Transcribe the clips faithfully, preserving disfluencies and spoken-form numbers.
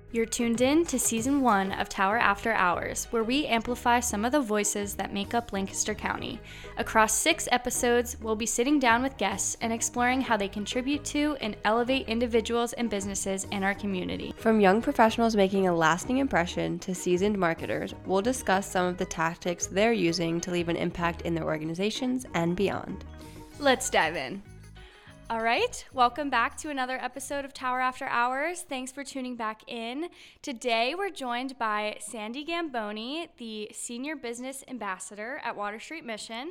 You're tuned in to Season one of Tower After Hours, where we amplify some of the voices that make up Lancaster County. Across six episodes, we'll be sitting down with guests and exploring how they contribute to and elevate individuals and businesses in our community. From young professionals making a lasting impression to seasoned marketers, we'll discuss some of the tactics they're using to leave an impact in their organizations and beyond. Let's dive in. All right, welcome back to another episode of Tower After Hours. Thanks for tuning back in. Today we're joined by Sandy Gamboni, the Senior Business Ambassador at Water Street Mission.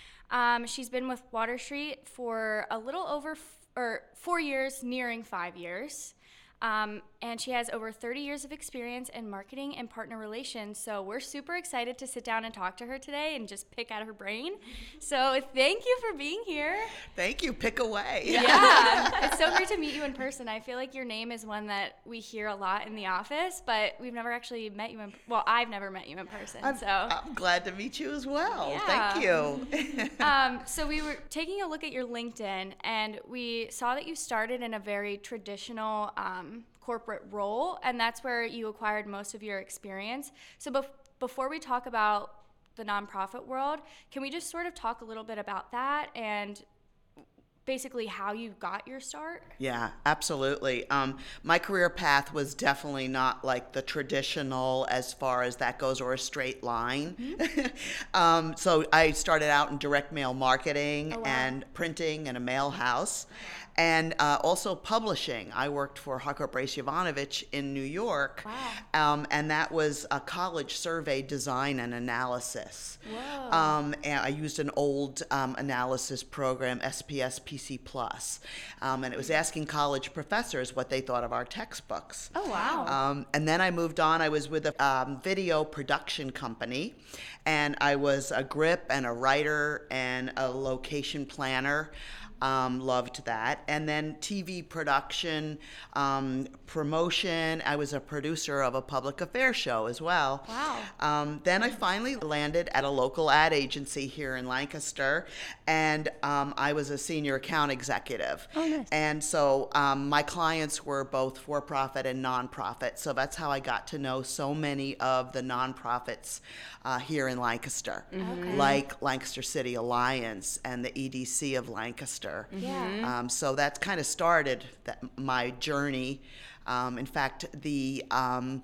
Um, she's been with Water Street for a little over f- or four years, nearing five years. Um, and she has over thirty years of experience in marketing and partner relations. So we're super excited to sit down and talk to her today and just pick at her brain. So thank you for being here. Thank you. Pick away. Yeah. It's so great to meet you in person. I feel like your name is one that we hear a lot in the office, but we've never actually met you in, well, I've never met you in person. I'm, so I'm glad to meet you as well. Yeah. Thank you. um, so we were taking a look at your LinkedIn, and we saw that you started in a very traditional um, corporate role, and that's where you acquired most of your experience. So bef- before we talk about the nonprofit world, can we just sort of talk a little bit about that and basically how you got your start? Yeah, absolutely. Um, my career path was definitely not like the traditional as far as that goes, or a straight line. Mm-hmm. um, so I started out in direct mail marketing oh, wow. and printing in a mail house. And uh, also publishing. I worked for Harcourt Brace Yovanovitch in New York, wow. um, and that was a college survey design and analysis. Whoa. Um, and I used an old um, analysis program, S P S P C plus, um, and it was asking college professors what they thought of our textbooks. Oh, wow. Um, and then I moved on. I was with a um, video production company, and I was a grip and a writer and a location planner. Um, loved that. And then T V production, um, promotion. I was a producer of a public affairs show as well. Wow. Um, then I finally landed at a local ad agency here in Lancaster, and um, I was a senior account executive. Oh, nice. And so um, my clients were both for-profit and nonprofit. So that's how I got to know so many of the nonprofits uh, here in Lancaster, Okay. like Lancaster City Alliance and the E D C of Lancaster. Yeah. Um, so that kind of started that, my journey. Um, in fact, the um,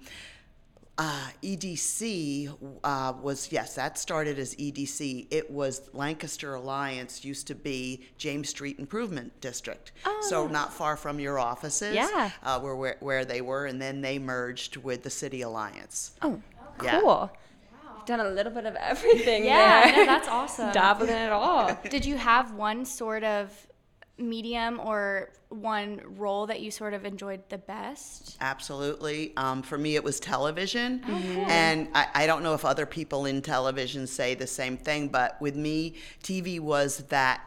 uh, E D C uh, was, yes, that started as E D C. It was Lancaster Alliance, used to be James Street Improvement District. Oh. So not far from your offices, Yeah. uh, were where, where they were, and then they merged with the City Alliance. Oh, Yeah. cool. You've done a little bit of everything Yeah, there. no, that's awesome. Dabbling in it all. Did you have one sort of medium or one role that you sort of enjoyed the best? Absolutely. Um, for me, it was television. Oh, cool. And I, I don't know if other people in television say the same thing, but with me, T V was that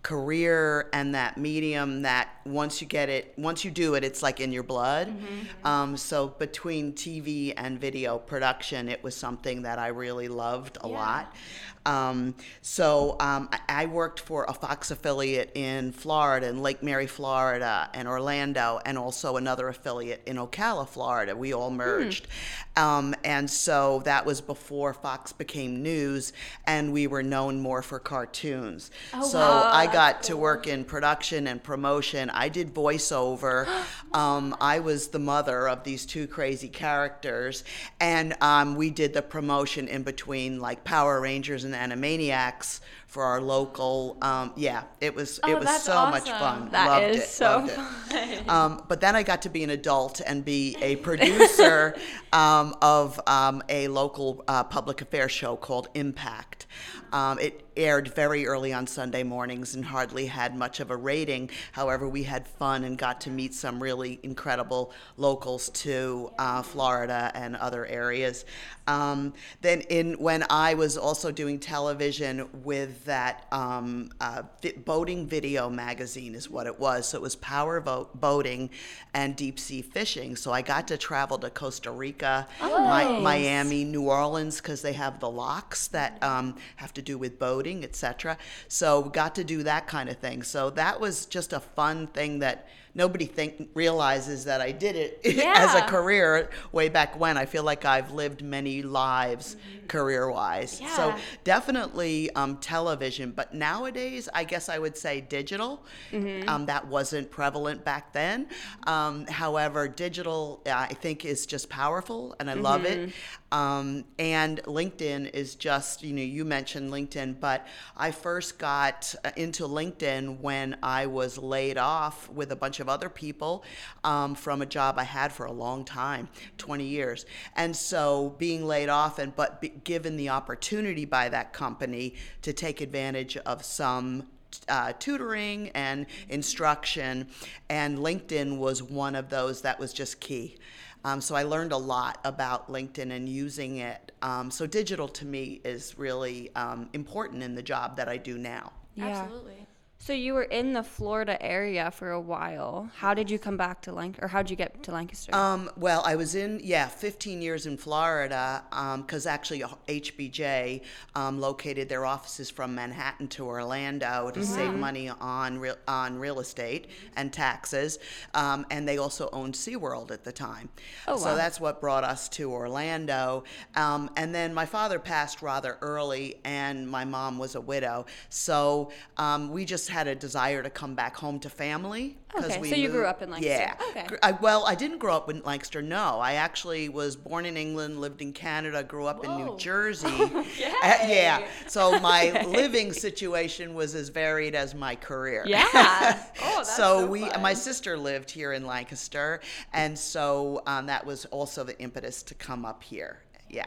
career and that medium that once you get it, once you do it, it's like in your blood. Mm-hmm. Um, so between T V and video production, it was something that I really loved a Yeah. lot. Um, so um, I, I worked for a Fox affiliate in Florida, in Lake Mary, Florida, and Orlando, and also another affiliate in Ocala, Florida. We all merged. Hmm. Um, and so that was before Fox became news, and we were known more for cartoons. Oh, so wow. I got to work in production and promotion. I did voiceover. um, I was the mother of these two crazy characters, and um, we did the promotion in between, like Power Rangers and Animaniacs for our local. Um, yeah, it was Oh, it was that's so much awesome. fun. That Loved is it, so loved it. fun. Um, but then I got to be an adult and be a producer um, of um, a local uh, public affairs show called Impact. Um, it aired very early on Sunday mornings and hardly had much of a rating. However, we had fun and got to meet some really incredible locals to uh, Florida and other areas. Um, then in when I was also doing television with that um, uh, vi- boating video magazine is what it was. So it was power boat, boating and deep sea fishing. So I got to travel to Costa Rica, Oh, Mi- nice. Miami, New Orleans, because they have the locks that um, have to do with boating, et cetera. So got to do that kind of thing. So that was just a fun thing that nobody think realizes that I did it Yeah. as a career way back when. I feel like I've lived many lives mm-hmm. career-wise. Yeah. So definitely um, television, but nowadays I guess I would say digital. Mm-hmm. Um, that wasn't prevalent back then. Um, however, digital uh, I think is just powerful, and I mm-hmm. love it. Um, and LinkedIn is just, you know, you mentioned LinkedIn, but I first got into LinkedIn when I was laid off with a bunch of other people um, from a job I had for a long time, twenty years. And so being laid off and but be given the opportunity by that company to take advantage of some Uh, tutoring and instruction, and LinkedIn was one of those that was just key. Um, so I learned a lot about LinkedIn and using it. Um, so digital to me is really um, important in the job that I do now. Yeah. Absolutely. So you were in the Florida area for a while. How did you come back to Lancaster, or how did you get to Lancaster? Um, well, I was in, yeah, fifteen years in Florida, because um, actually H B J um, located their offices from Manhattan to Orlando to mm-hmm. save money on real, on real estate and taxes, um, and they also owned SeaWorld at the time. Oh, so wow. that's what brought us to Orlando. Um, and then my father passed rather early, and my mom was a widow. So um, we just had a desire to come back home to family. Okay, we so you moved. grew up in Lancaster. Yeah. Okay. I, well, I didn't grow up in Lancaster, no. I actually was born in England, lived in Canada, grew up Whoa. in New Jersey. uh, yeah. So my living situation was as varied as my career. Yeah. Oh, that's so, so we, fun. my sister lived here in Lancaster, and so um, that was also the impetus to come up here. Yeah.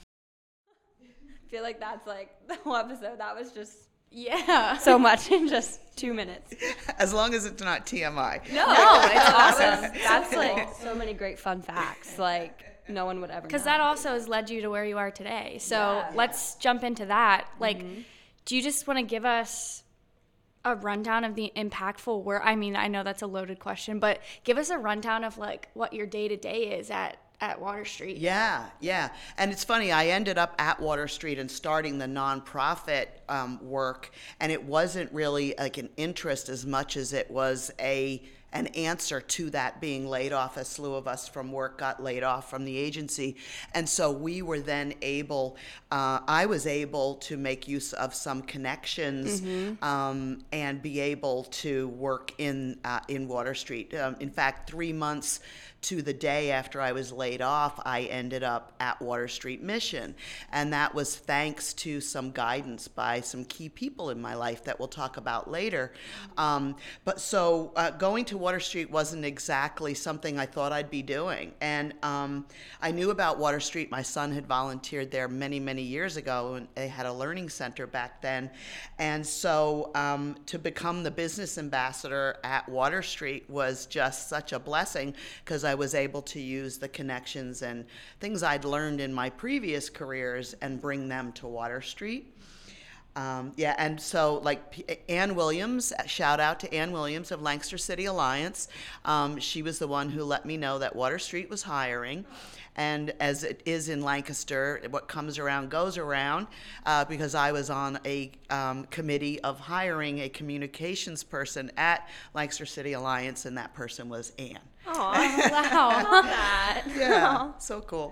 I feel like that's like the whole episode. That was just yeah so much in just two minutes. As long as it's not T M I. No, no, it's awesome. That's like so many great fun facts. Like no one would ever know. Because that also has led you to where you are today. So Yeah. let's jump into that. Like, Mm-hmm. do you just want to give us a rundown of the impactful work? I mean, I know that's a loaded question, but give us a rundown of like what your day to day is at at Water Street. Yeah, yeah. And it's funny, I ended up at Water Street and starting the nonprofit um, work, and it wasn't really like an interest as much as it was a an answer to that being laid off. A slew of us from work got laid off from the agency. And so we were then able, uh, I was able to make use of some connections mm-hmm. um, and be able to work in, uh, in Water Street. Um, in fact, three months to the day after I was laid off, I ended up at Water Street Mission. And that was thanks to some guidance by some key people in my life that we'll talk about later. Um, but so uh, going to Water Street wasn't exactly something I thought I'd be doing. And um, I knew about Water Street. My son had volunteered there many, many years ago, and they had a learning center back then. And so um, to become the business ambassador at Water Street was just such a blessing, because I was able to use the connections and things I'd learned in my previous careers and bring them to Water Street. Um, yeah, and so like P- Ann Williams, shout out to Ann Williams of Lancaster City Alliance. Um, she was the one who let me know that Water Street was hiring. And as it is in Lancaster, what comes around goes around, uh, because I was on a um, committee of hiring a communications person at Lancaster City Alliance, and that person was Ann. Oh, wow. Love that. Yeah, so cool.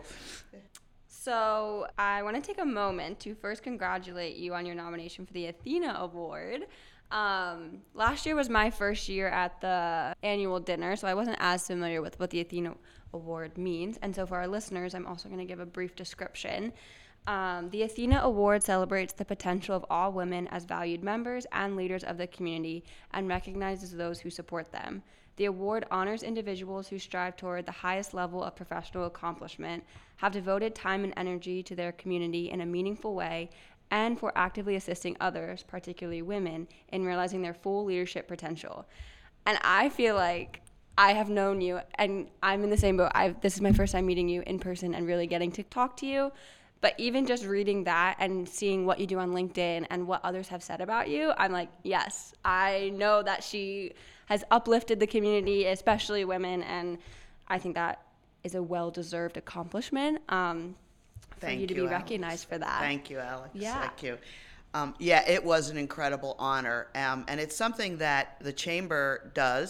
So I want to take a moment to first congratulate you on your nomination for the Athena Award. Um, last year was my first year at the annual dinner, so I wasn't as familiar with what the Athena Award means. And so for our listeners, I'm also going to give a brief description. Um, the Athena Award celebrates the potential of all women as valued members and leaders of the community and recognizes those who support them. The award honors individuals who strive toward the highest level of professional accomplishment, have devoted time and energy to their community in a meaningful way, and for actively assisting others, particularly women, in realizing their full leadership potential. And I feel like I have known you, and I'm in the same boat. I've, this is my first time meeting you in person and really getting to talk to you. But even just reading that and seeing what you do on LinkedIn and what others have said about you, I'm like, yes, I know that she has uplifted the community, especially women, and I think that is a well-deserved accomplishment um, for Thank you to you, be Alex. recognized for that. Thank you, Alex. Yeah. Thank you. Um, yeah, it was an incredible honor, um, and it's something that the Chamber does.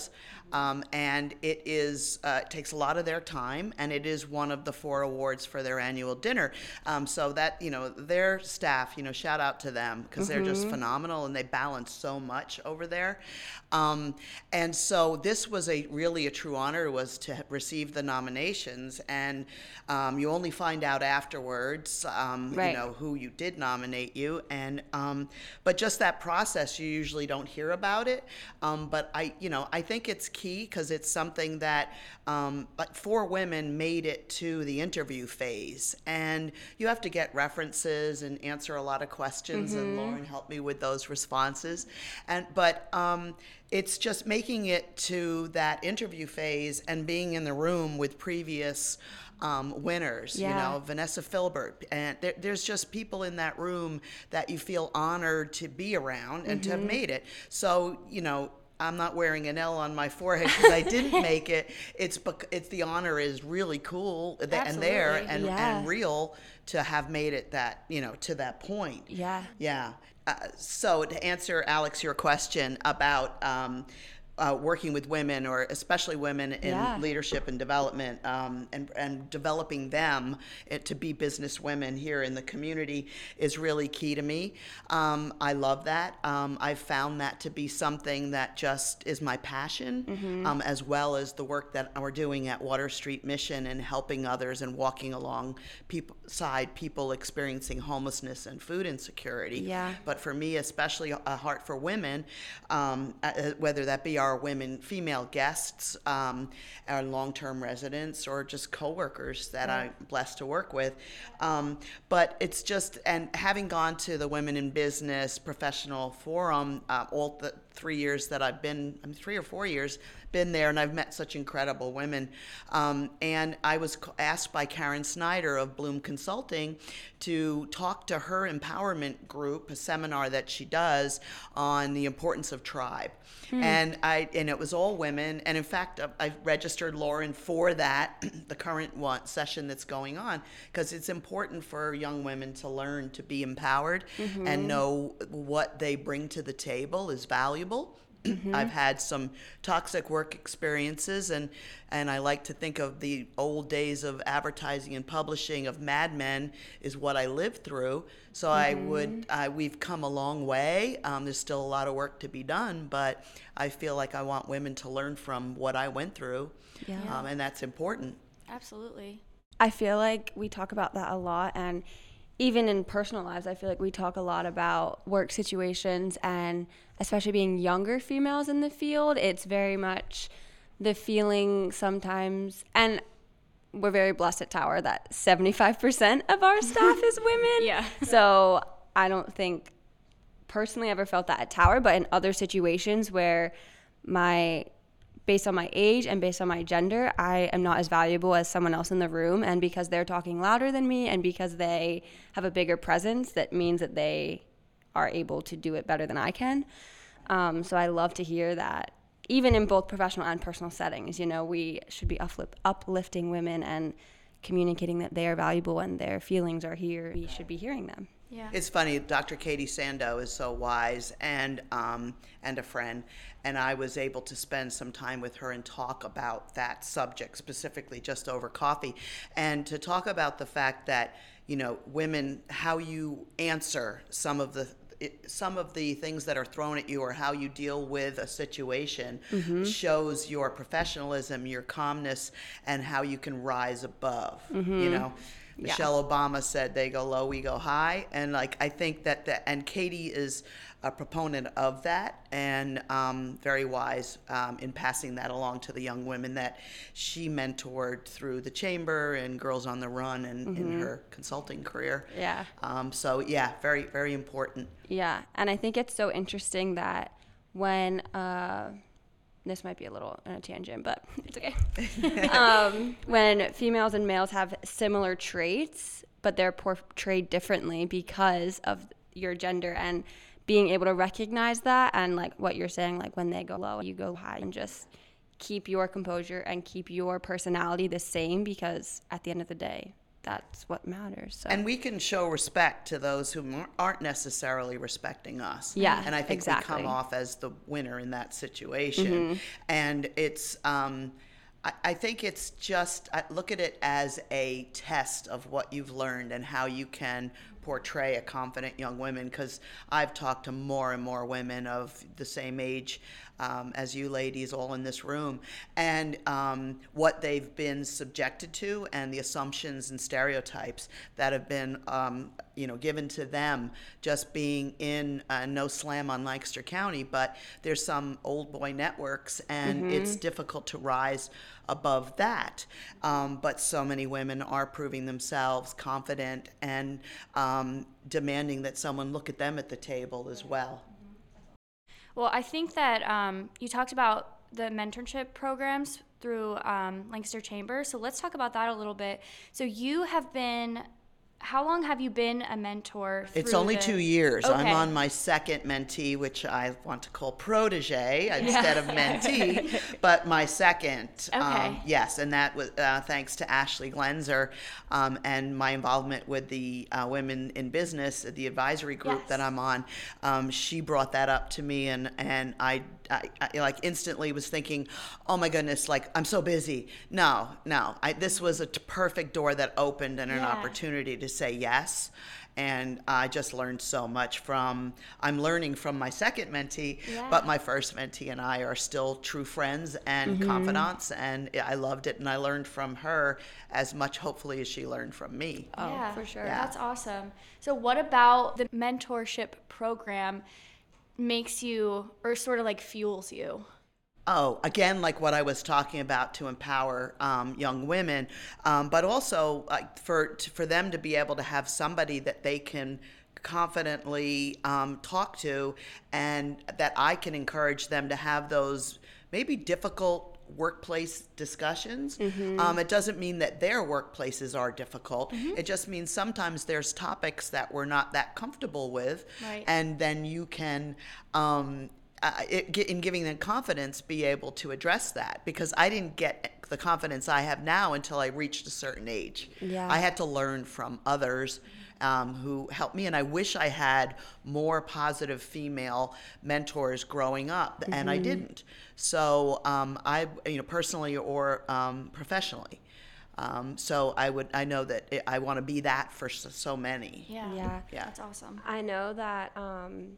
Um, and it is uh, it takes a lot of their time, and it is one of the four awards for their annual dinner. Um, so that, you know, their staff, you know, shout out to them, because they're just phenomenal, and they balance so much over there. Um, and so this was a really a true honor, was to receive the nominations, and um, you only find out afterwards, um, Right. you know, who you did nominate you, and um, but just that process, you usually don't hear about it. Um, but I, you know, I think it's key, because it's something that um, like four women made it to the interview phase, and you have to get references and answer a lot of questions, mm-hmm. and Lauren helped me with those responses, and but. Um, It's just making it to that interview phase and being in the room with previous um, winners, Yeah. you know, Vanessa Filbert. And there, there's just people in that room that you feel honored to be around and mm-hmm. to have made it. So, you know, I'm not wearing an L on my forehead because I didn't make it. It's bec- it's the honor is really cool th- and there and, yeah. and real to have made it that, you know, to that point. Yeah. Yeah. Uh, so to answer, Alex, your question about um, uh, working with women, or especially women in Yeah. leadership and development, um, and, and developing them it, to be business women here in the community is really key to me. Um, I love that. Um, I've found that to be something that just is my passion, mm-hmm. um, as well as the work that we're doing at Water Street Mission and helping others and walking along people, side people experiencing homelessness and food insecurity. Yeah. But for me, especially a heart for women, um, uh, whether that be our women, female guests, um, our long-term residents, or just coworkers that Right. I'm blessed to work with. Um, but it's just, and having gone to the Women in Business Professional Forum, uh, all the three years that I've been, I mean, three or four years, been there, and I've met such incredible women. Um, and I was asked by Karen Snyder of Bloom Consulting to talk to her empowerment group, a seminar that she does on the importance of tribe. Hmm. And I and it was all women. And in fact, I registered Lauren for that, the current one session that's going on, because it's important for young women to learn to be empowered, mm-hmm. and know what they bring to the table is valuable. Mm-hmm. I've had some toxic work experiences, and, and I like to think of the old days of advertising and publishing of Mad Men is what I lived through. So mm-hmm. I would, I, we've come a long way. Um, there's still a lot of work to be done, but I feel like I want women to learn from what I went through, yeah. um, and that's important. Absolutely. I feel like we talk about that a lot, and even in personal lives, I feel like we talk a lot about work situations, and especially being younger females in the field, it's very much the feeling sometimes, and we're very blessed at Tower that seventy-five percent of our staff is women. Yeah. So I don't think personally ever felt that at Tower, but in other situations where my based on my age and based on my gender, I am not as valuable as someone else in the room. And because they're talking louder than me, and because they have a bigger presence, that means that they are able to do it better than I can. Um, so I love to hear that, even in both professional and personal settings, you know, we should be uplift, uplifting women and communicating that they are valuable and their feelings are here. We should be hearing them. Yeah. It's funny, Doctor Katie Sando is so wise and um, and a friend, and I was able to spend some time with her and talk about that subject specifically just over coffee, and to talk about the fact that, you know, women, how you answer some of the It, some of the things that are thrown at you, or how you deal with a situation, mm-hmm. shows your professionalism, your calmness, and how you can rise above. Mm-hmm. You know, yeah. Michelle Obama said, "They go low, we go high," and like I think that that, and Katie is a proponent of that, and um, very wise um, in passing that along to the young women that she mentored through the chamber and Girls on the Run, and mm-hmm. in her consulting career. Yeah. Um, so yeah, very very important. Yeah, and I think it's so interesting that when uh, this might be a little in a tangent, but it's okay. um, when females and males have similar traits, but they're portrayed differently because of your gender, and being able to recognize that, and like what you're saying, like when they go low, you go high, and just keep your composure and keep your personality the same, because at the end of the day, that's what matters. So. And we can show respect to those who aren't necessarily respecting us. Yeah, and I think exactly. we come off as the winner in that situation. Mm-hmm. And it's, um, I, I think it's just, I look at it as a test of what you've learned and how you can portray a confident young woman, because I've talked to more and more women of the same age um, as you ladies all in this room, and um, what they've been subjected to and the assumptions and stereotypes that have been um, you know, given to them just being in uh, no slam on Lancaster County, but there's some old boy networks, and mm-hmm. it's difficult to rise above that. Um, but so many women are proving themselves confident and um, demanding that someone look at them at the table as well. Well, I think that um, you talked about the mentorship programs through um, Lancaster Chamber, so let's talk about that a little bit. So you have been, how long have you been a mentor? It's only the... two years. Okay. I'm on my second mentee, which I want to call protege instead of mentee, but my second. Okay. Um, yes, and that was uh, thanks to Ashley Glenzer um, and my involvement with the uh, Women in Business, the advisory group yes. that I'm on. Um, she brought that up to me, and and I, I, I like instantly was thinking, oh my goodness, like I'm so busy. No, no, I, this was a t- perfect door that opened and an yeah. opportunity to say yes. And I just learned so much from, I'm learning from my second mentee, yeah. but my first mentee and I are still true friends and mm-hmm. confidants, and I loved it, and I learned from her as much, hopefully, as she learned from me. Oh, yeah, for sure. Yeah. That's awesome. So what about the mentorship program makes you, or sort of like fuels you? Oh, again, like what I was talking about, to empower um, young women, um, but also like for to, for them to be able to have somebody that they can confidently um, talk to, and that I can encourage them to have those maybe difficult workplace discussions. Mm-hmm. Um, it doesn't mean that their workplaces are difficult. Mm-hmm. It just means sometimes there's topics that we're not that comfortable with, right. and then you can. Um, Uh, it, in giving them confidence, be able to address that, because I didn't get the confidence I have now until I reached a certain age. Yeah. I had to learn from others um, who helped me, and I wish I had more positive female mentors growing up, mm-hmm. and I didn't. So um, I, you know, personally or um, professionally. Um, so I would, I know that it, I want to be that for so, so many. Yeah. yeah, yeah, that's awesome. I know that. Um,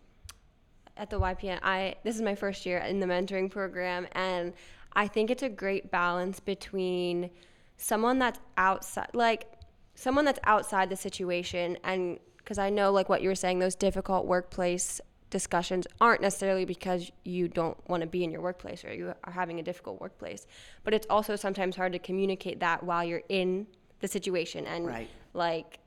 At the Y P N, I this is my first year in the mentoring program, and I think it's a great balance between someone that's outside, like someone that's outside the situation, and because I know, like what you were saying, those difficult workplace discussions aren't necessarily because you don't want to be in your workplace or you are having a difficult workplace, but it's also sometimes hard to communicate that while you're in the situation and right. like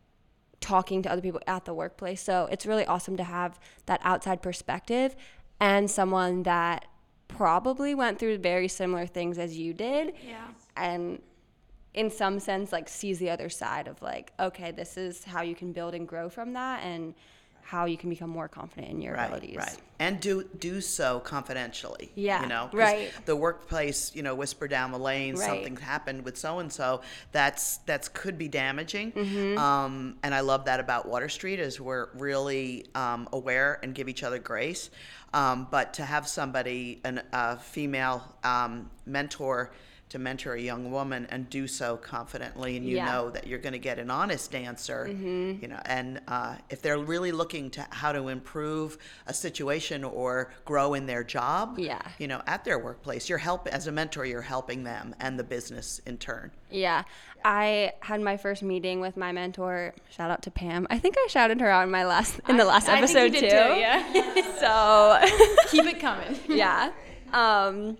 talking to other people at the workplace. So it's really awesome to have that outside perspective and someone that probably went through very similar things as you did. Yeah. And in some sense, like sees the other side of like, okay, this is how you can build and grow from that, and how you can become more confident in your right, abilities. Right, and do do so confidentially. Yeah, you know, 'cause right. the workplace, you know, whisper down the lane, right. something happened with so and so. That's that's could be damaging. Mm-hmm. Um, and I love that about Water Street, is we're really um, aware and give each other grace. Um, but to have somebody, an, a female um, mentor, to mentor a young woman and do so confidently, and you yeah. know that you're going to get an honest answer, mm-hmm. you know, and uh, if they're really looking to how to improve a situation or grow in their job, yeah. you know, at their workplace, you're help as a mentor, you're helping them and the business in turn. Yeah. I had my first meeting with my mentor. Shout out to Pam. I think I shouted her out in my last in the last I, episode I think you did too. too. Yeah. So keep it coming. Yeah. Um,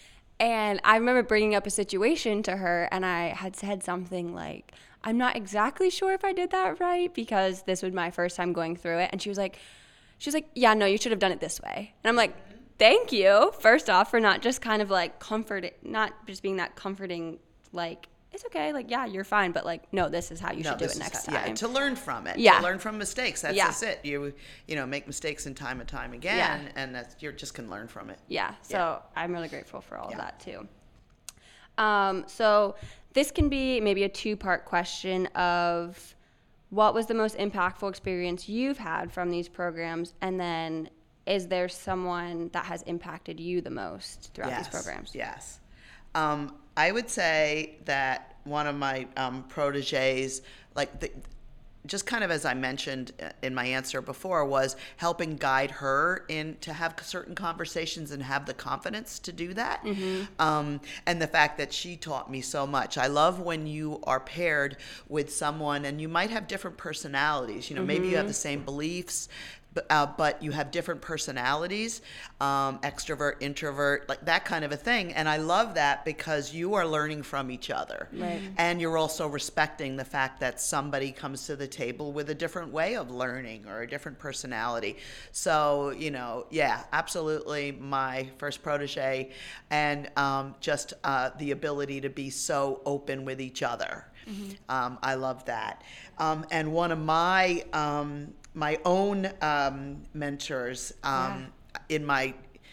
And I remember bringing up a situation to her, and I had said something like, I'm not exactly sure if I did that right, because this was my first time going through it. And she was like, she was like, yeah, no, you should have done it this way. And I'm like, thank you, first off, for not just kind of like comfort, not just being that comforting, like, it's okay, like, yeah, you're fine, but like, no, this is how you no, should do it next how, time. Yeah, to learn from it. Yeah. To learn from mistakes. That's yeah. just it. You you know, make mistakes in time and time again, yeah. and that's, you're just can learn from it. Yeah, so yeah. I'm really grateful for all yeah. of that too. Um, so this can be maybe a two-part question of what was the most impactful experience you've had from these programs, and then is there someone that has impacted you the most throughout yes, these programs? Yes. Um, I would say that one of my um, proteges, like the, just kind of as I mentioned in my answer before, was helping guide her in to have certain conversations and have the confidence to do that. Mm-hmm. Um, and the fact that she taught me so much. I love when you are paired with someone and you might have different personalities. You know, mm-hmm. maybe you have the same beliefs, But, uh, but you have different personalities, um, extrovert, introvert, like that kind of a thing. And I love that because you are learning from each other. Right. And you're also respecting the fact that somebody comes to the table with a different way of learning or a different personality. So, you know, yeah, absolutely my first protege, and um, just uh, the ability to be so open with each other. Mm-hmm. Um, I love that. Um, and one of my um, my own um, mentors um, yeah. in my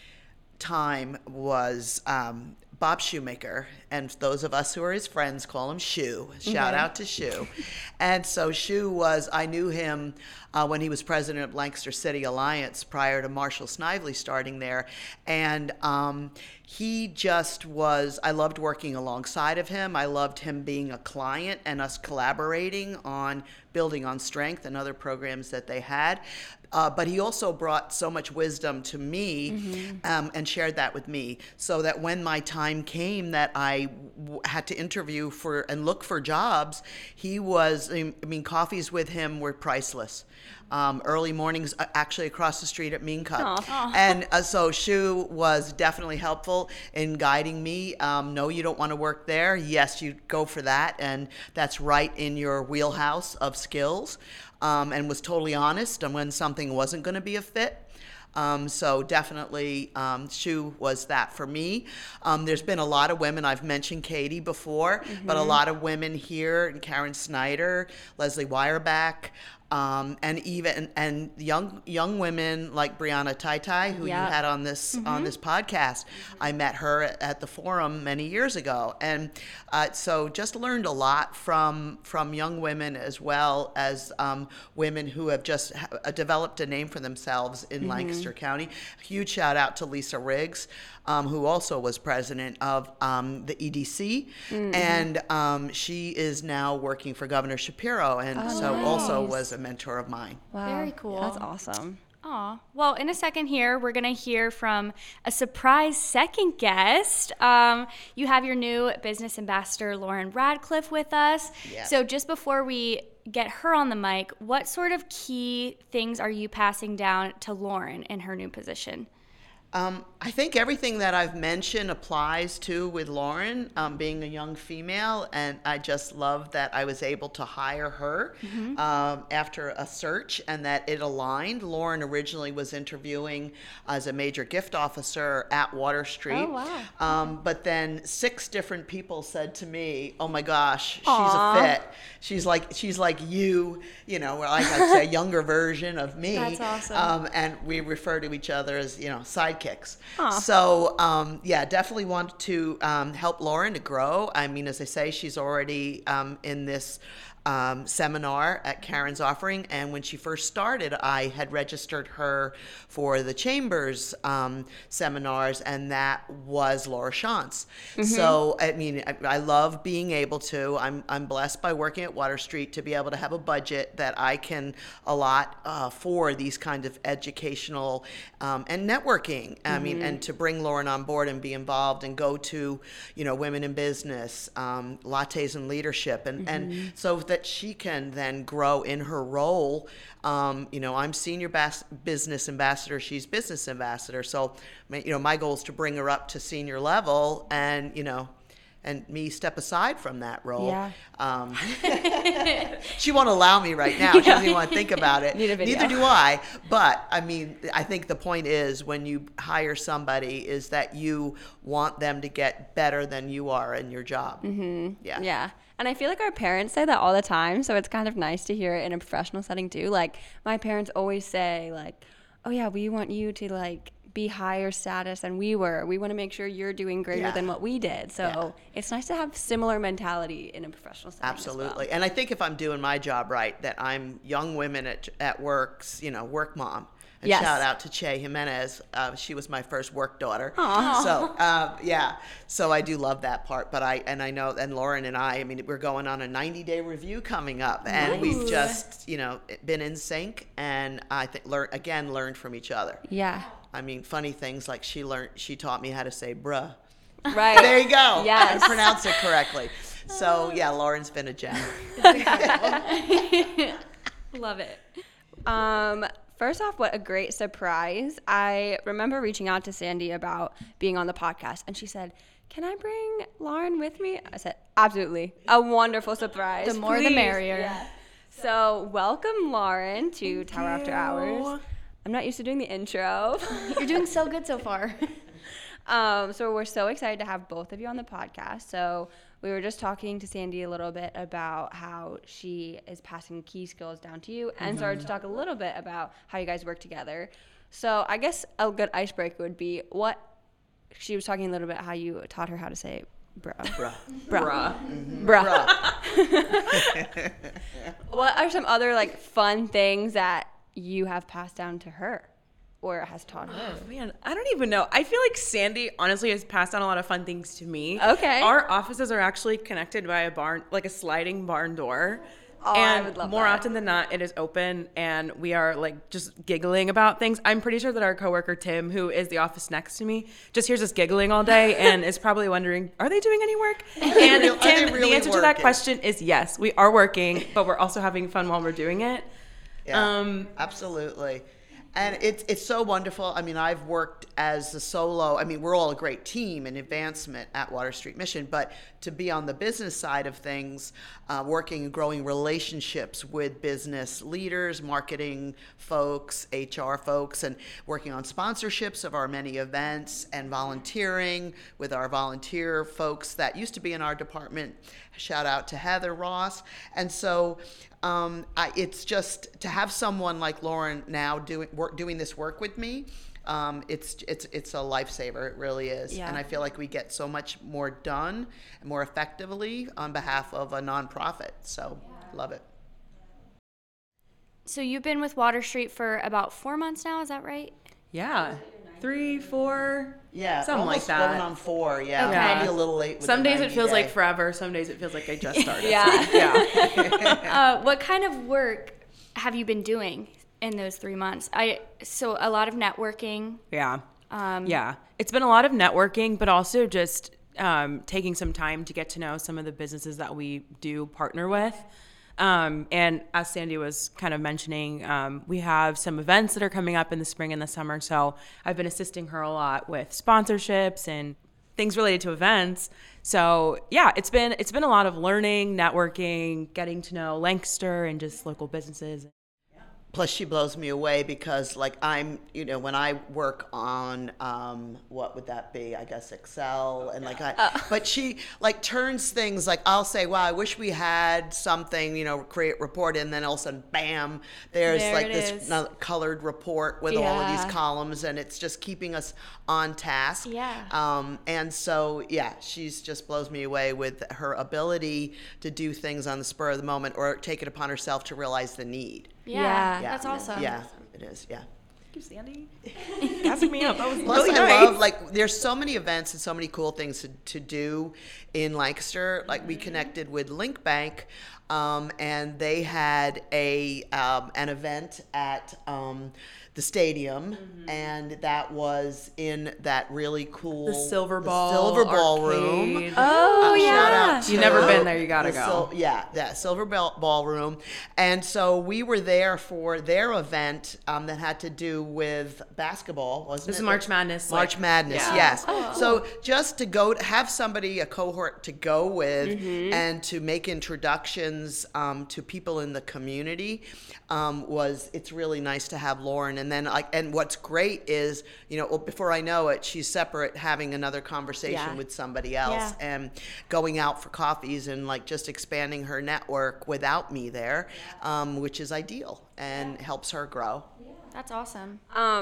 time was um, Bob Shoemaker, and those of us who are his friends call him Shoe. Shout okay. out to Shoe. And so Shoe was, I knew him uh, when he was president of Lancaster City Alliance prior to Marshall Snively starting there. And um, he just was, I loved working alongside of him. I loved him being a client and us collaborating on building on strength and other programs that they had. Uh, but he also brought so much wisdom to me mm-hmm. um, and shared that with me, so that when my time came that I w- had to interview for and look for jobs, he was, I mean, coffees with him were priceless. Um, early mornings actually across the street at Mean Cut. Aww. And uh, so Shu was definitely helpful in guiding me. Um, no, you don't want to work there. Yes, you go for that. And that's right in your wheelhouse of skills. Um, and was totally honest on when something wasn't going to be a fit. Um, so definitely um, Shu was that for me. Um, there's been a lot of women, I've mentioned Katie before, mm-hmm. but a lot of women here, and Karen Snyder, Leslie Weyerback, Um, and even and young young women like Brianna Taitai, who yep. you had on this mm-hmm. on this podcast. Mm-hmm. I met her at, at the forum many years ago, and uh, so just learned a lot from from young women as well as um, women who have just ha- developed a name for themselves in mm-hmm. Lancaster County. Huge shout out to Lisa Riggs, um, who also was president of um, the E D C, mm-hmm. and um, she is now working for Governor Shapiro, and oh, so nice. also was a mentor of mine. Wow. Very cool. That's awesome. Aw. Well, in a second here, we're going to hear from a surprise second guest. Um, you have your new business ambassador, Lauren Radcliffe, with us. Yeah. So just before we get her on the mic, what sort of key things are you passing down to Lauren in her new position? Um, I think everything that I've mentioned applies to with Lauren, um, being a young female, and I just love that I was able to hire her mm-hmm. um, after a search and that it aligned. Lauren originally was interviewing as a major gift officer at Water Street. Oh, wow. Um, but then six different people said to me, oh my gosh, she's Aww. a fit. She's like, she's like you, you know, like I'd say, a younger version of me. That's awesome. Um, and we refer to each other as, you know, sidekicks. Aww. So, um, yeah, definitely want to um, help Lauren to grow. I mean, as I say, she's already um, in this um, seminar at Karen's offering. And when she first started, I had registered her for the Chambers um, seminars, and that was Laura Shantz. Mm-hmm. So, I mean, I, I love being able to, I'm, I'm blessed by working at Water Street to be able to have a budget that I can allot uh, for these kinds of educational um, and networking. I mm-hmm. mean, and to bring Lauren on board and be involved and go to, you know, Women in Business, um, Lattes in Leadership, and, mm-hmm. and so that she can then grow in her role. Um, you know, I'm senior bas- business ambassador, she's business ambassador. So, you know, my goal is to bring her up to senior level and, you know, and me step aside from that role. Yeah. Um, she won't allow me right now. She doesn't even want to think about it. Need a video. Neither do I. But, I mean, I think the point is when you hire somebody is that you want them to get better than you are in your job. Mm-hmm. Yeah. Yeah. And I feel like our parents say that all the time, so it's kind of nice to hear it in a professional setting too. Like, my parents always say, like, oh yeah, we want you to, like, be higher status than we were. We want to make sure you're doing greater Yeah. than what we did. So Yeah. it's nice to have similar mentality in a professional setting. Absolutely. As well. And I think if I'm doing my job right, that I'm young women at, at works, you know, work mom. And Yes. shout out to Che Jimenez. Uh, she was my first work daughter. So, uh, yeah. So I do love that part. But I, and I know, and Lauren and I, I mean, we're going on a ninety day review coming up. And we've just, you know, been in sync. And I think, learn again, learned from each other. Yeah. I mean, funny things like she learned, she taught me how to say bruh. Right. There you go. Yes. And pronounce it correctly. So, yeah, Lauren's been a gem. Love it. Um, first off, what a great surprise. I remember reaching out to Sandy about being on the podcast, and she said, "Can I bring Lauren with me?" I said, "Absolutely." A wonderful surprise. The more the Please. merrier. Yeah. So, welcome, Lauren, to Tower After Hours. I'm not used to doing the intro. You're doing so good so far. Um, so we're so excited to have both of you on the podcast. So we were just talking to Sandy a little bit about how she is passing key skills down to you, and started to talk a little bit about how you guys work together. So I guess a good icebreaker would be what she was talking a little bit how you taught her how to say bruh. Bruh. Bruh. Mm-hmm. Bruh. What are some other like fun things that you have passed down to her or has taught her? Man, I don't even know. I feel like Sandy honestly has passed on a lot of fun things to me. Okay. Our offices are actually connected by a barn, like a sliding barn door. Oh, I and would love more that. often than not, it is open and we are like just giggling about things. I'm pretty sure that our coworker Tim, who is the office next to me, just hears us giggling all day and is probably wondering, are they doing any work? And real- are they Tim, really the answer to that working? question is yes, we are working, but we're also having fun while we're doing it. Yeah, Um, absolutely. And it's it's so wonderful. I mean, I've worked as a solo. I mean, we're all a great team in advancement at Water Street Mission, but to be on the business side of things, uh, working and growing relationships with business leaders, marketing folks, H R folks, and working on sponsorships of our many events and volunteering with our volunteer folks that used to be in our department. Shout out to Heather Ross. And so um, I, it's just to have someone like Lauren now doing work, doing this work with me. Um, it's it's it's a lifesaver. It really is. Yeah. And I feel like we get so much more done and more effectively on behalf of a nonprofit. So love it. So you've been with Water Street for about four months now, is that right? yeah, three, four, Yeah, something like almost that. going on four. Yeah, Okay. maybe a little late. With Some the days it ninety feels like day. forever. Some days it feels like I just started. Yeah. Yeah. Uh, what kind of work have you been doing in those three months? I so a lot of networking. Yeah. Um, Yeah. It's been a lot of networking, but also just um, taking some time to get to know some of the businesses that we do partner with. Um, and as Sandy was kind of mentioning, um, we have some events that are coming up in the spring and the summer. So I've been assisting her a lot with sponsorships and things related to events. So yeah, it's been it's been a lot of learning, networking, getting to know Lancaster and just local businesses. Plus, she blows me away because, like, I'm, you know, when I work on, um, what would that be? I guess Excel and like, I, but she like turns things like I'll say, "Wow, I wish we had something," you know, create report, and then all of a sudden, bam, there's There like it this is. no- colored report with all of Yeah. these columns, and it's just keeping us on task. Yeah. Um, and so, yeah, she's just blows me away with her ability to do things on the spur of the moment or take it upon herself to realize the need. Yeah, Yeah. that's awesome. Yeah, it is. Yeah. Thank you, Sandy. Gassing me up. That was Plus, really I nice. love like there's so many events and so many cool things to, to do in Lancaster. Like we connected with Link Bank, um, and they had a um, an event at um, the stadium, and that was in that really cool The Silver the Ball Silver Ballroom. Arcade. Oh, Uh, yeah. Shout out You've to never been there, you gotta the go. Sil- yeah, that Silver Ball Ballroom. And so we were there for their event um, that had to do with basketball, wasn't This it? is March Madness, March like- Madness, yeah. yes. So just to go, have somebody, a cohort to go with and to make introductions um, to people in the community um, was, it's really nice to have Lauren. And then, like, and what's great is, you know, well, before I know it, she's separate having another conversation Yeah. with somebody else Yeah. and going out for coffees and like just expanding her network without me there, um, which is ideal and helps her grow. That's awesome. Um,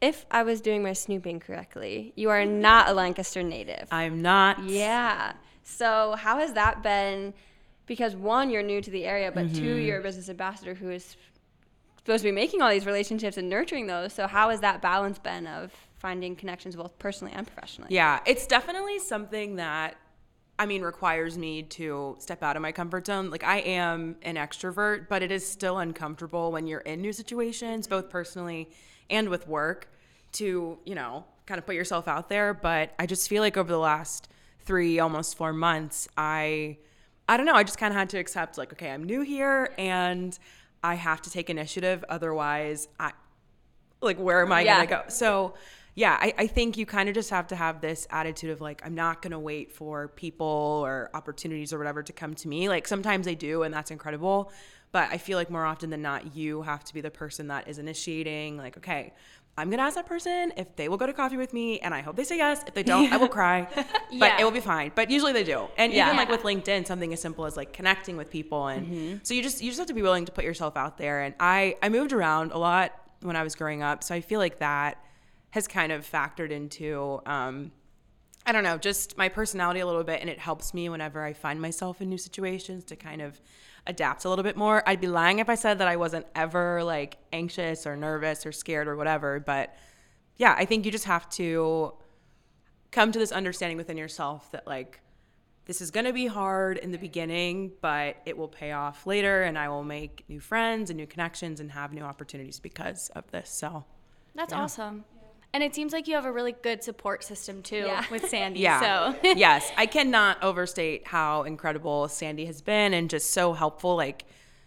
if I was doing my snooping correctly, you are not a Lancaster native. I'm not. Yeah. So how has that been? Because one, you're new to the area, but mm-hmm. two, you're a business ambassador who is supposed to be making all these relationships and nurturing those. So how has that balance been of finding connections both personally and professionally? Yeah, it's definitely something that, I mean, requires me to step out of my comfort zone. Like, I am an extrovert, but it is still uncomfortable when you're in new situations, both personally and with work, to, you know, kind of put yourself out there. But I just feel like over the last three, almost four months, I, I don't know, I just kind of had to accept, like, okay, I'm new here and I have to take initiative. Otherwise, I, like, where am I yeah. going to go? So, yeah, I, I think you kind of just have to have this attitude of, like, I'm not going to wait for people or opportunities or whatever to come to me. Like, sometimes they do, and that's incredible. But I feel like more often than not, you have to be the person that is initiating, like, okay, I'm going to ask that person if they will go to coffee with me, and I hope they say yes. If they don't, yeah. I will cry, but yeah. it will be fine. But usually they do. And yeah. even like with LinkedIn, something as simple as like connecting with people. And mm-hmm. so you just, you just have to be willing to put yourself out there. And I, I moved around a lot when I was growing up. So I feel like that has kind of factored into, um, I don't know, just my personality a little bit. And it helps me whenever I find myself in new situations to kind of adapt a little bit more. I'd be lying if I said that I wasn't ever like anxious or nervous or scared or whatever. But yeah, I think you just have to come to this understanding within yourself that like, this is going to be hard in the beginning, but it will pay off later, and I will make new friends and new connections and have new opportunities because of this. So that's yeah. awesome. And it seems like you have a really good support system too yeah. with Sandy. Yeah. So yes, I cannot overstate how incredible Sandy has been and just so helpful. Like,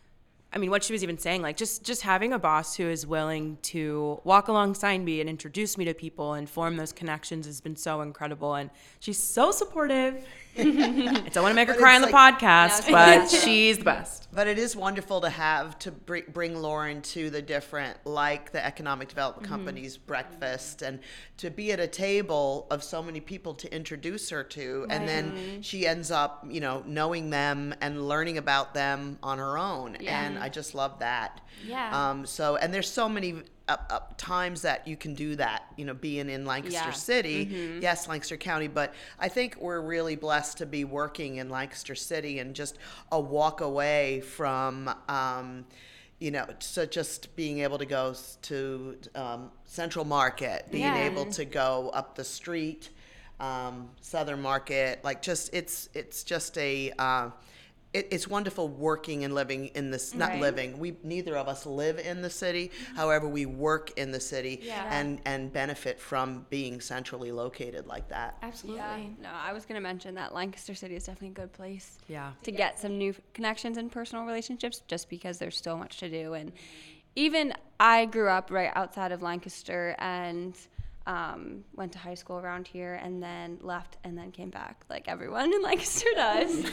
I mean, what she was even saying, like just, just having a boss who is willing to walk alongside me and introduce me to people and form those connections has been so incredible. And she's so supportive. I don't want to make her But cry on the like, podcast, no, but she's the best. But it is wonderful to have to br- bring Lauren to the different, like the Economic Development mm-hmm. Company's breakfast, and to be at a table of so many people to introduce her to, right. and then she ends up, you know, knowing them and learning about them on her own, yeah. and I just love that. Yeah. Um. So, and there's so many uh, uh, times that you can do that, you know, being in Lancaster yeah. City, mm-hmm. yes, Lancaster County, but I think we're really blessed to be working in Lancaster City and just a walk away from, um, you know, so just being able to go to um, Central Market, being Yeah. able to go up the street, um, Southern Market, like just it's it's just a uh, it, it's wonderful working and living in this. Not Right. living. We neither of us live in the city. However, we work in the city Yeah. and and benefit from being centrally located like that. Absolutely. Yeah. No, I was going to mention that Lancaster City is definitely a good place Yeah. to get some new connections and personal relationships, just because there's so much to do. And even I grew up right outside of Lancaster and um, went to high school around here, and then left and then came back like everyone in Lancaster does.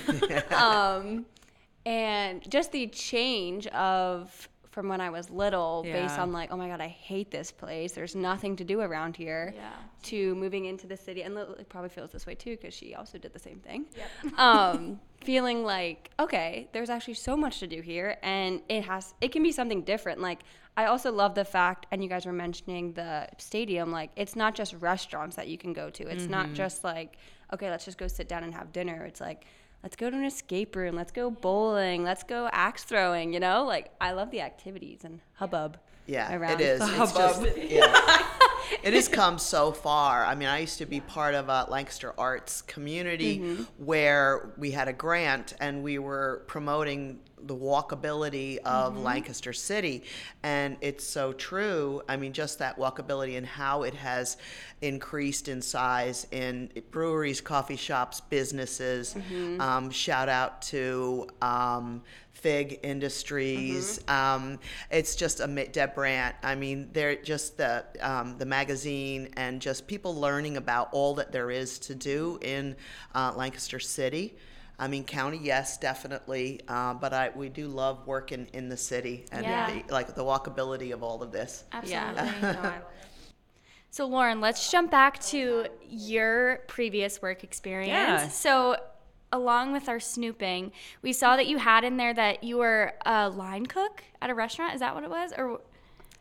um, and just the change of from when I was little Yeah. based on like, oh my God, I hate this place. There's nothing to do around here. Yeah. To moving into the city, and Lily probably feels this way too because she also did the same thing. Yep. um, feeling like, okay, there's actually so much to do here, and it has it can be something different. Like I also love the fact, and you guys were mentioning the stadium, like it's not just restaurants that you can go to. It's mm-hmm. not just like, okay, let's just go sit down and have dinner. It's like, let's go to an escape room, let's go bowling, let's go axe throwing, you know? Like I love the activities and hubbub. Yeah, around. it is. The It's hubbub. just, yeah. It has come so far. I mean, I used to be part of a Lancaster Arts community mm-hmm. where we had a grant and we were promoting the walkability of mm-hmm. Lancaster City. And it's so true. I mean, just that walkability and how it has increased in size in breweries, coffee shops, businesses. Mm-hmm. Um, shout out to um, Fig Industries. Mm-hmm. Um, it's just a Deb Brandt. I mean, they're just the um, the magazine and just people learning about all that there is to do in uh, Lancaster City. I mean, county, yes, definitely, uh, but I we do love working in the city and Yeah. the, like the walkability of all of this. Absolutely. Yeah. No, I love it. So Lauren, let's jump back to your previous work experience. Yeah. So along with our snooping, we saw that you had in there that you were a line cook at a restaurant. Is that what it was? Or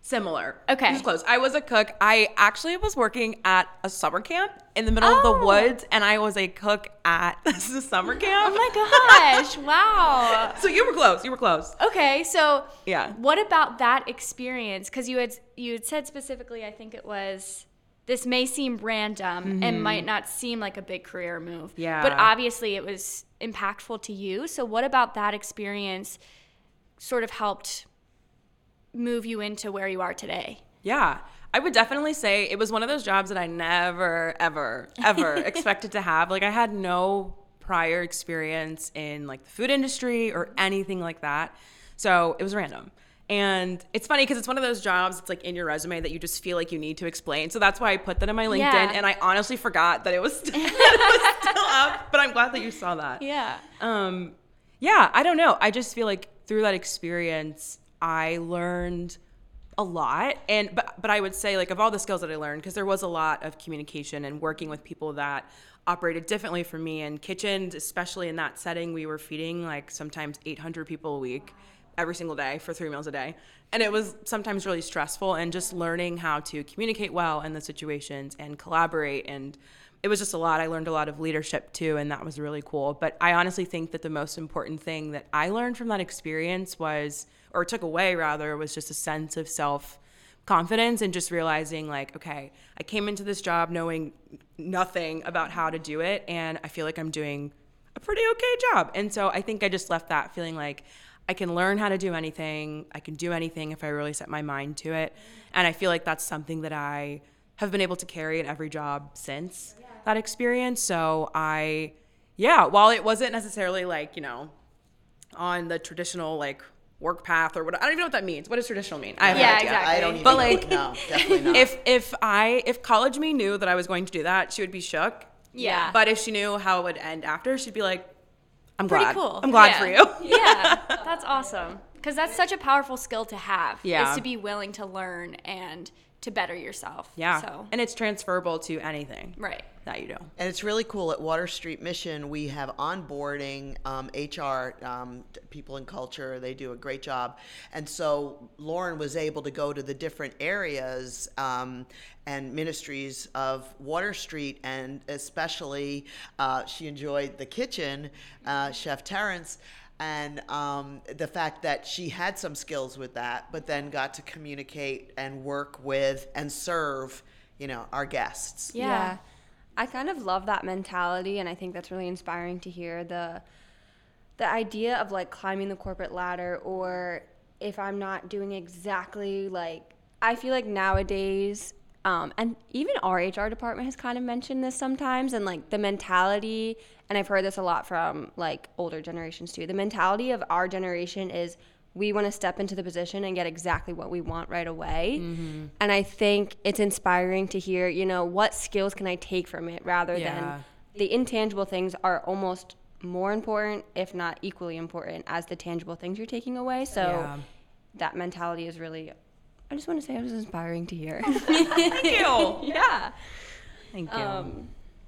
Similar. Okay. It was close. I was a cook. I actually was working at a summer camp in the middle of Oh. the woods, and I was a cook at the summer camp. Oh my gosh! Wow. So you were close. You were close. Okay, so Yeah. what about that experience? Because you had you had said specifically, I think it was, this may seem random and might not seem like a big career move. Yeah. But obviously, it was impactful to you. So what about that experience sort of helped move you into where you are today? Yeah. I would definitely say it was one of those jobs that I never, ever, ever expected to have. Like, I had no prior experience in like the food industry or anything like that. So it was random. And it's funny because it's one of those jobs, it's like in your resume that you just feel like you need to explain. So that's why I put that in my LinkedIn. Yeah. And I honestly forgot that it was, still, it was still up. But I'm glad that you saw that. Yeah. Um, yeah, I don't know. I just feel like through that experience, I learned a lot. And but but I would say, like, of all the skills that I learned, because there was a lot of communication and working with people that operated differently from me. And kitchens, especially in that setting, we were feeding like sometimes eight hundred people a week every single day for three meals a day. And it was sometimes really stressful, and just learning how to communicate well in the situations and collaborate, and it was just a lot. I learned a lot of leadership too, and that was really cool. But I honestly think that the most important thing that I learned from that experience was, or took away rather, was just a sense of self-confidence and just realizing like, okay, I came into this job knowing nothing about how to do it, and I feel like I'm doing a pretty okay job. And so I think I just left that feeling like I can learn how to do anything. I can do anything if I really set my mind to it. And I feel like that's something that I have been able to carry in every job since that experience. So I, yeah, while it wasn't necessarily like, you know, on the traditional like work path or what, I don't even know what that means. What does traditional mean? I have no Yeah, idea. exactly. I don't even But know. like, No, definitely not. If if I if college me knew that I was going to do that, she would be shook. Yeah. But if she knew how it would end after, she'd be like, I'm Pretty glad. cool. I'm glad Yeah. for you. Yeah, that's awesome. Because that's such a powerful skill to have. Yeah. Is to be willing to learn and to better yourself. Yeah. So, And it's transferable to anything right. that you do. And it's really cool. At Water Street Mission, we have onboarding um, H R um, t- people in culture. They do a great job. And so Lauren was able to go to the different areas um, and ministries of Water Street, and especially uh, she enjoyed the kitchen, uh, Chef Terrence. And um, the fact that she had some skills with that, but then got to communicate and work with and serve, you know, our guests. Yeah. I kind of love that mentality, and I think that's really inspiring to hear. The the idea of like climbing the corporate ladder, or if I'm not doing exactly like, I feel like nowadays, um, and even our H R department has kind of mentioned this sometimes, and like the mentality, and I've heard this a lot from like older generations too. The mentality of our generation is we want to step into the position and get exactly what we want right away. Mm-hmm. And I think it's inspiring to hear, you know, what skills can I take from it, rather Yeah. than the intangible things are almost more important, if not equally important, as the tangible things you're taking away. So Yeah. that mentality is really, I just want to say it was inspiring to hear. Thank you. Yeah. Thank you. Um,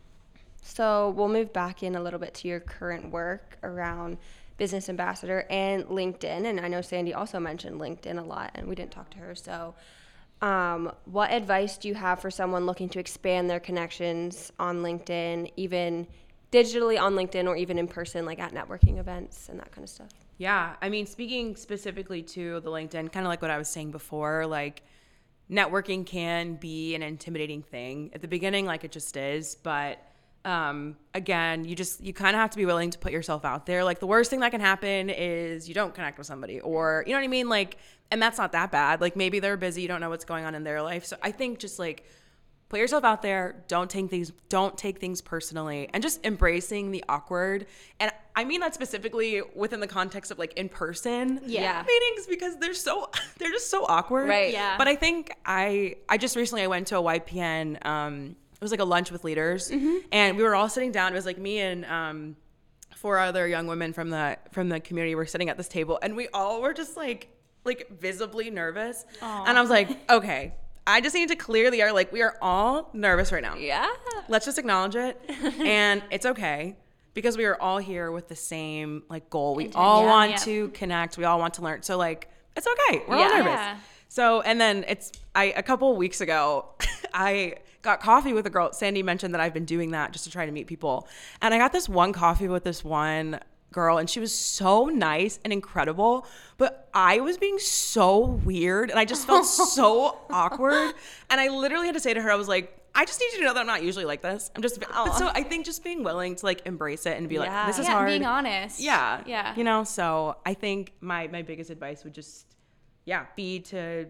so we'll move back in a little bit to your current work around business ambassador and LinkedIn. And I know Sandy also mentioned LinkedIn a lot, and we didn't talk to her. So um, what advice do you have for someone looking to expand their connections on LinkedIn, even digitally on LinkedIn, or even in person, like at networking events and that kind of stuff? Yeah, I mean, speaking specifically to the LinkedIn, kind of like what I was saying before, like networking can be an intimidating thing at the beginning, like it just is. But um, again, you just, you kind of have to be willing to put yourself out there. Like the worst thing that can happen is you don't connect with somebody, or, you know what I mean? Like, and that's not that bad. Like maybe they're busy, you don't know what's going on in their life. So I think just like, put yourself out there. Don't take things, don't take things personally, and just embracing the awkward. And I mean that specifically within the context of like in-person Yeah. meetings, because they're so, they're just so awkward. Right. Yeah. But I think I, I just recently, I went to a Y P N, um, it was like a lunch with leaders, and we were all sitting down. It was like me and, um, four other young women from the, from the community were sitting at this table, and we all were just like, like visibly nervous. Aw. And I was like, okay, I just need to clear the air. Like, we are all nervous right now. Yeah. Let's just acknowledge it. And it's okay, because we are all here with the same like goal. We all Yeah. want Yeah. to connect. We all want to learn. So like, it's okay. We're all Yeah. nervous. Yeah. So, and then it's, I, a couple of weeks ago, I got coffee with a girl. Sandy mentioned that I've been doing that just to try to meet people. And I got this one coffee with this one girl, and she was so nice and incredible, but I was being so weird, and I just felt so awkward. And I literally had to say to her, I was like, I just need you to know that I'm not usually like this. I'm just, but so I think just being willing to like embrace it and be Yeah. like, this is Yeah, hard. being honest. Yeah. Yeah. You know, so I think my, my biggest advice would just, yeah, be to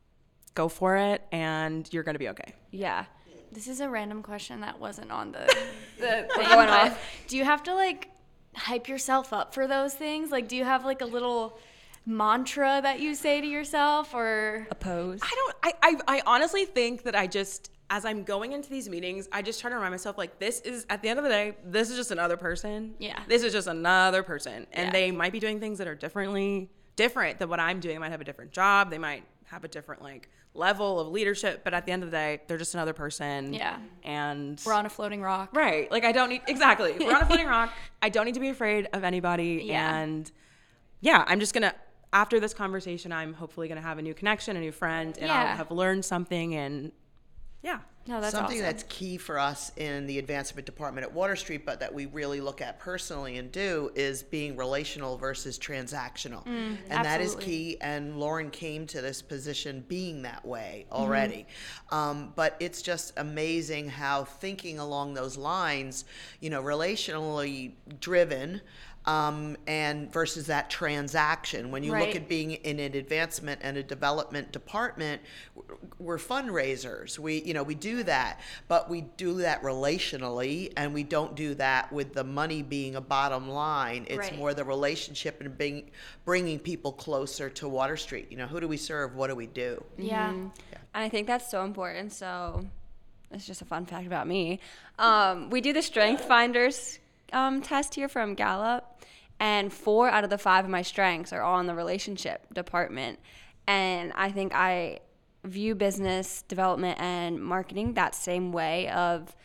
go for it, and you're going to be okay. Yeah. This is a random question that wasn't on the, the thing. going but off. do you have to like hype yourself up for those things? Like, do you have like a little mantra that you say to yourself, or? Oppose. I don't, I, I, I honestly think that I just, as I'm going into these meetings, I just try to remind myself, like, this is, at the end of the day, this is just another person. Yeah. This is just another person. And Yeah. they might be doing things that are differently, different than what I'm doing. They might have a different job. They might have a different, like, level of leadership. But at the end of the day, they're just another person. Yeah. And We're on a floating rock. right. Like, I don't need, exactly. We're on a floating rock. I don't need to be afraid of anybody. Yeah. And yeah, I'm just going to, after this conversation, I'm hopefully going to have a new connection, a new friend, and Yeah. I'll have learned something. And yeah. No, that's Something awesome. that's key for us in the advancement department at Water Street, but that we really look at personally and do, is being relational versus transactional. And that is absolutely. key. And Lauren came to this position being that way already. Um, but it's just amazing how thinking along those lines, you know, relationally driven, Um, and versus that transaction. When you Right. look at being in an advancement and a development department, w- we're fundraisers. We, you know, we do that, but we do that relationally, and we don't do that with the money being a bottom line. It's Right. more the relationship and being, bringing people closer to Water Street. You know, who do we serve? What do we do? Yeah. And I think that's so important. So it's just a fun fact about me. Um, we do the Strength Finders um, test here from Gallup, and four out of the five of my strengths are all in the relationship department. And I think I view business development and marketing that same way of,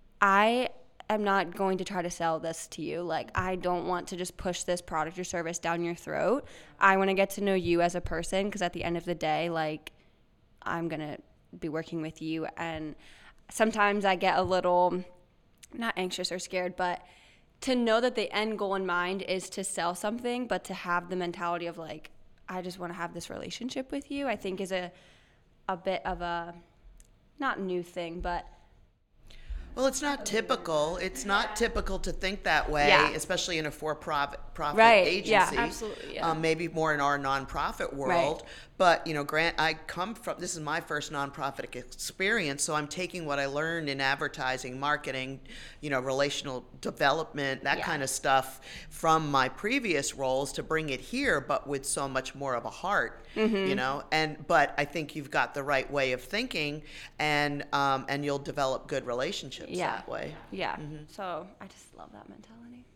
I am not going to try to sell this to you. Like, I don't want to just push this product or service down your throat. I want to get to know you as a person, because at the end of the day, like, I'm going to be working with you. And sometimes I get a little, not anxious or scared, but to know that the end goal in mind is to sell something, but to have the mentality of like, I just want to have this relationship with you, I think is a a bit of a, not new thing, but Well, it's not typical. It's not typical to think that way, Yeah. especially in a for-profit profit Right, agency. yeah, absolutely, yeah. Um, maybe more in our nonprofit world. But, you know, Grant, I come from, this is my first nonprofit experience, so I'm taking what I learned in advertising, marketing, you know, relational development, that Yeah. kind of stuff from my previous roles to bring it here, but with so much more of a heart, Mm-hmm. you know. And but I think you've got the right way of thinking, and um, and you'll develop good relationships Yeah. that way. yeah. So I just love that mentality.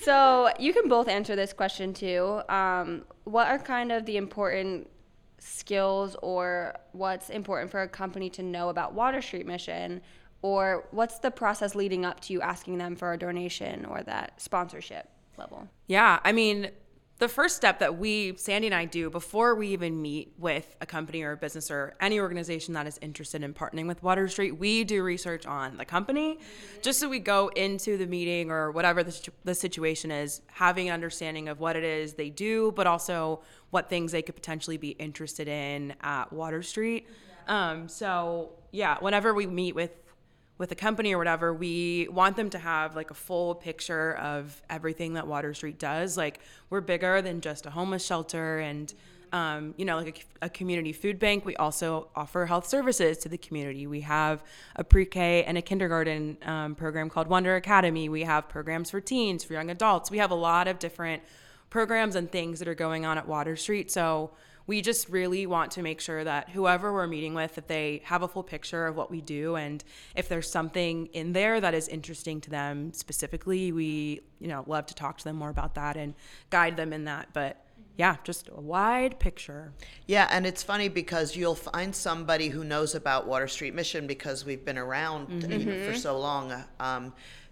So you can both answer this question too. Um, what are kind of the important skills, or what's important for a company to know about Water Street Mission, or what's the process leading up to you asking them for a donation or that sponsorship level? Yeah, I mean, the first step that we, Sandy and I, do before we even meet with a company or a business or any organization that is interested in partnering with Water Street, we do research on the company, just so we go into the meeting or whatever the, situ- the situation is, having an understanding of what it is they do, but also what things they could potentially be interested in at Water Street. Um, so yeah, whenever we meet with with a company or whatever, we want them to have like a full picture of everything that Water Street does. Like, we're bigger than just a homeless shelter and, um, you know, like a, a community food bank. We also offer health services to the community. We have a pre-K and a kindergarten um, program called Wonder Academy. We have programs for teens, for young adults. We have a lot of different programs and things that are going on at Water Street. So we just really want to make sure that whoever we're meeting with, that they have a full picture of what we do. And if there's something in there that is interesting to them specifically, we, you know, love to talk to them more about that and guide them in that. But yeah, just a wide picture. Yeah, and it's funny because you'll find somebody who knows about Water Street Mission because we've been around you know, for so long. Um,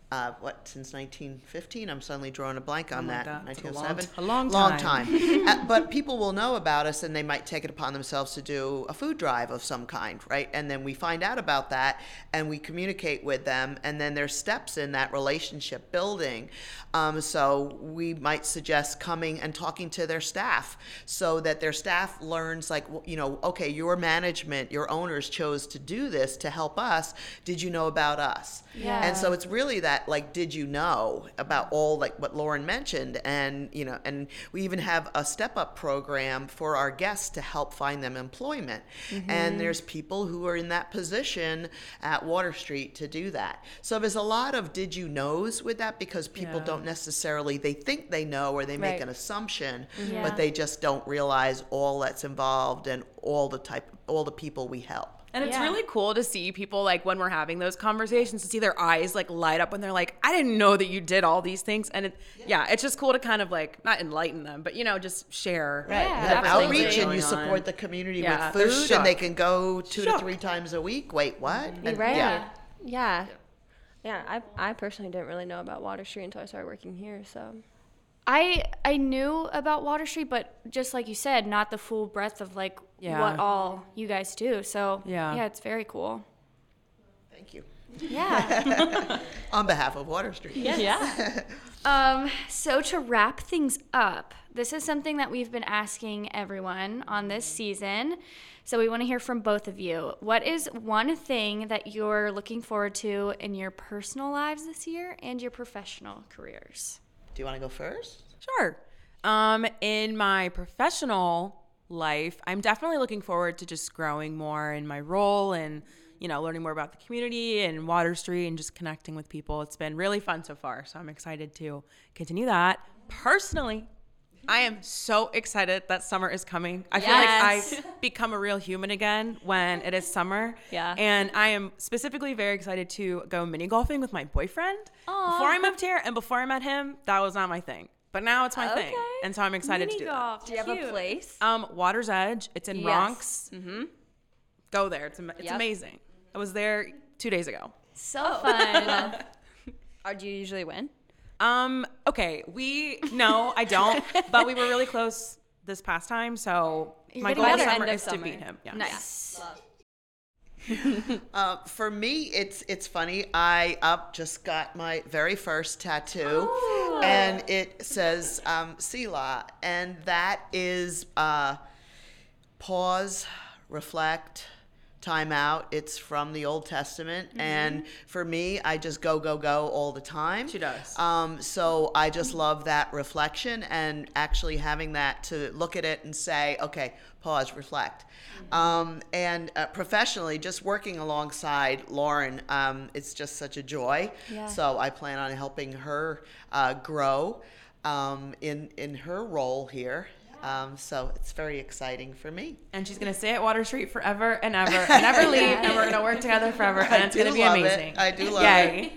uh, what, since nineteen fifteen? I'm suddenly drawing a blank on Oh my that. God, it's a nineteen oh long seven? t- a long Long time. time. uh, but people will know about us, and they might take it upon themselves to do a food drive of some kind, right? And then we find out about that, and we communicate with them, and then there's steps in that relationship building. Um, so we might suggest coming and talking to their staff so that their staff learns, like, you know, okay, your management, your owners chose to do this to help us. Did you know about us? Yeah. And so it's really that, like, did you know about all, like what Lauren mentioned? And, you know, and we even have a step up program for our guests to help find them employment. Mm-hmm. And there's people who are in that position at Water Street to do that. So there's a lot of did you knows with that, because people Yeah. don't necessarily, they think they know, or they make Right. an assumption, Yeah. but they just don't realize all that's involved and all the type, all the people we help. And it's Yeah. really cool to see people, like, when we're having those conversations, to see their eyes like light up when they're like, I didn't know that you did all these things. And it, yeah. yeah, it's just cool to kind of like not enlighten them, but, you know, just share. Right. Yeah, You have absolutely. outreach, and you Going support on. the community Yeah, with they're food, and they shocked. can go two to Shocked. three times a week. Wait, what? And- Right. Yeah. Yeah. Yeah. I, I personally didn't really know about Water Street until I started working here. So I I knew about Water Street, but just like you said, not the full breadth of like Yeah. what all you guys do. So Yeah. yeah, it's very cool. Thank you. Yeah. On behalf of Water Street. yeah. um, so to wrap things up, this is something that we've been asking everyone on this season. So we want to hear from both of you. What is one thing that you're looking forward to in your personal lives this year and your professional careers? Do you want to go first? Sure. Um, in my professional life, I'm definitely looking forward to just growing more in my role and, you know, learning more about the community and Water Street and just connecting with people. It's been really fun so far, so I'm excited to continue that. Personally, I am so excited that summer is coming. I feel Yes. like I become a real human again when it is summer. Yeah. And I am specifically very excited to go mini golfing with my boyfriend. Aw. Before I moved here and before I met him, that was not my thing. But now it's my thing. Okay. And so I'm excited Mini to do golf. Do you have a Cute. place? that. Um, Water's Edge. It's in Yes. Bronx. Mm-hmm. Go there. It's, am- it's Yep. amazing. I was there two days ago. So fun. Or do you usually win? Um, okay, we no, I don't. But we were really close this past time, so You're my getting goal this better. summer End of is to summer. beat him. Yeah. Nice. Uh, for me, it's it's funny. I up just got my very first tattoo, Oh. and it says um, Selah, and that is uh, pause, reflect, time out. It's from the Old Testament, and for me, I just go go go all the time. She does. Um, so I just love that reflection and actually having that to look at it and say, okay, pause, reflect. Um, and uh, professionally, just working alongside Lauren, um, it's just such a joy. Yeah. So I plan on helping her uh, grow um, in in her role here. Um, so it's very exciting for me. And she's gonna stay at Water Street forever and ever and never leave, and we're gonna work together forever, and I it's do gonna be love it. amazing. I do love Yay.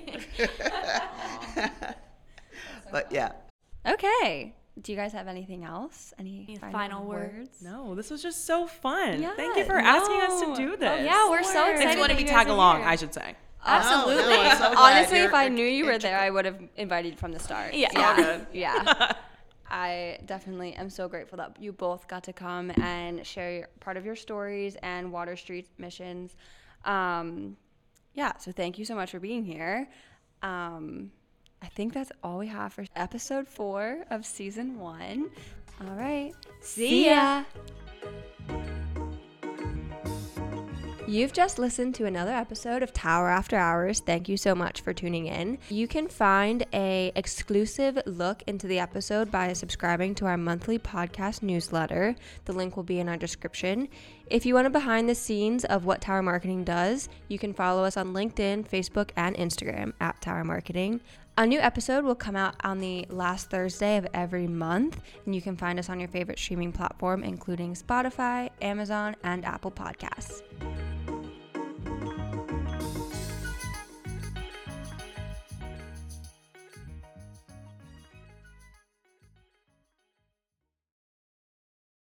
But yeah. Okay. Do you guys have anything else? Any, Any final, final words? words? No, this was just so fun. Yeah, Thank you for asking us to no. do this. Yeah, we're so Thanks excited. Thanks for letting that me you guys tag are along, here. I should say. Absolutely. No, no, I'm so glad Honestly, if you're I knew you were int- there, I would have invited you from the start. Yeah. Yeah. All good. Yeah. I definitely am so grateful that you both got to come and share your, part of your stories and Water Street missions. Um, yeah, so thank you so much for being here. Um, I think that's all we have for episode four of season one. All right. See ya. You've just listened to another episode of Tower After Hours. Thank you so much for tuning in. You can find a exclusive look into the episode by subscribing to our monthly podcast newsletter. The link will be in our description. If you want a behind the scenes of what Tower Marketing does, you can follow us on LinkedIn, Facebook, and Instagram at Tower Marketing. A new episode will come out on the last Thursday of every month, and you can find us on your favorite streaming platform, including Spotify, Amazon, and Apple Podcasts.